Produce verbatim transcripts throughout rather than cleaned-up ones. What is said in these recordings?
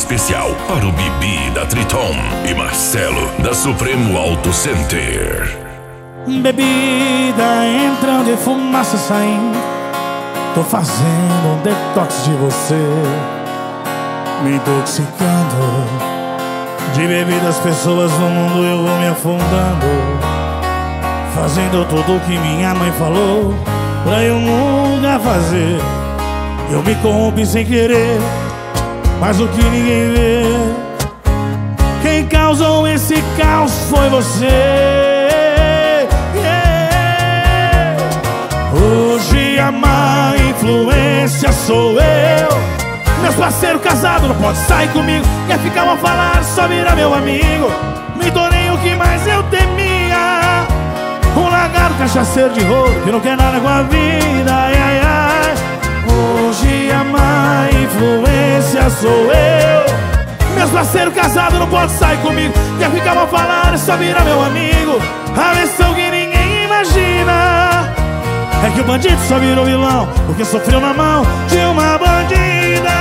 especial para o Bibi da Triton e Marcelo da Supremo Auto Center. Bebida entrando e fumaça saindo, tô fazendo um detox de você, me intoxicando. De bebidas, pessoas no mundo eu vou me afundando, fazendo tudo o que minha mãe falou pra eu nunca fazer. Eu me corrompi sem querer, mas o que ninguém vê, quem causou esse caos foi você. Yeah. Hoje a má influência sou eu. Meus parceiros casados não pode sair comigo, quer ficar mal falar, só vira meu amigo. Me tornei o que mais eu temia, um lagarto cachaceiro de rolo que não quer nada com a vida. Ai, ai, ai. Hoje a má influência sou eu. Meus parceiros casados não pode sair comigo, quer ficar mal falar, só vira meu amigo. A versão que ninguém imagina é que o bandido só virou vilão porque sofreu na mão de uma bandida.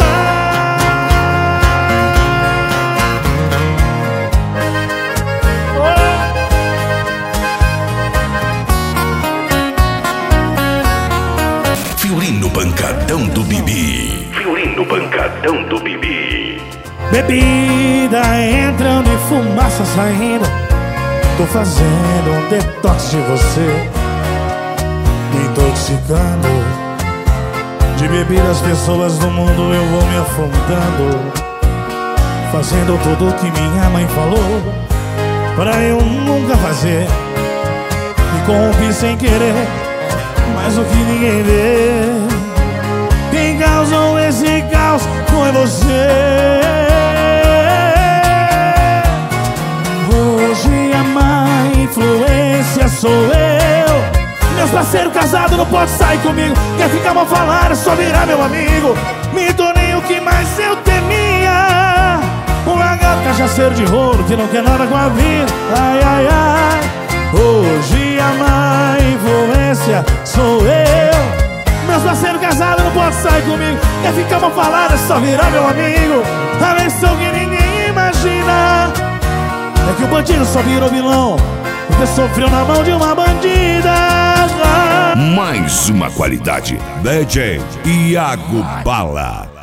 Fiorino Pancadão do Bibi. Fiorino Pancadão do Bibi. Bebida entrando e fumaça saindo, tô fazendo um detox de você, me intoxicando. De bebidas, pessoas no mundo eu vou me afundando, fazendo tudo o que minha mãe falou pra eu nunca fazer. Me corrompi sem querer, mas o que ninguém vê, quem causou esse caos foi você. Hoje a má influência sou eu. Meus parceiros casados não pode sair comigo, quer ficar mal falar, só virar meu amigo. Me tornei o que mais eu temia, um lagarto cachaceiro de rolo que não quer nada com a vida. Ai, ai, ai. Hoje a má influência sou eu. Meus parceiros casados não pode sair comigo, quer ficar mal falar, só virar meu amigo. A versão que ninguém imagina é que o bandido só virou vilão porque sofreu na mão de uma bandida. Mais uma qualidade, D J Iago Bala.